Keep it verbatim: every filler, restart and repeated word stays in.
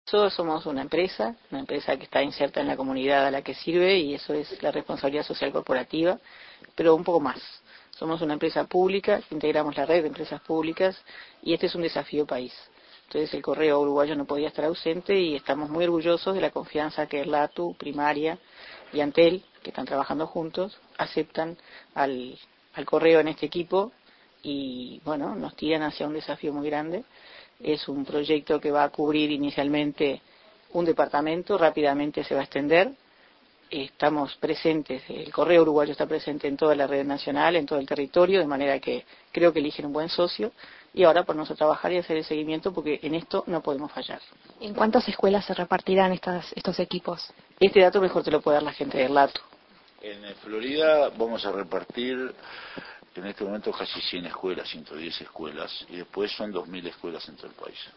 Nosotros somos una empresa, una empresa que está inserta en la comunidad a la que sirve y eso es la responsabilidad social corporativa, pero un poco más. Somos una empresa pública, integramos la red de empresas públicas y este es un desafío país. Entonces el Correo Uruguayo no podía estar ausente y estamos muy orgullosos de la confianza que Erlatu, Primaria y Antel, que están trabajando juntos, aceptan al, al Correo en este equipo y bueno, nos tiran hacia un desafío muy grande. Es un proyecto que va a cubrir inicialmente un departamento, rápidamente se va a extender. Estamos presentes, el Correo Uruguayo está presente en toda la red nacional, en todo el territorio, de manera que creo que eligen un buen socio y ahora ponernos a trabajar y hacer el seguimiento porque en esto no podemos fallar. ¿En cuántas escuelas se repartirán estas, estos equipos? Este dato mejor te lo puede dar la gente de Erlatu. En Florida vamos a repartir en este momento casi cien escuelas, ciento diez escuelas, y después son dos mil escuelas en todo el país.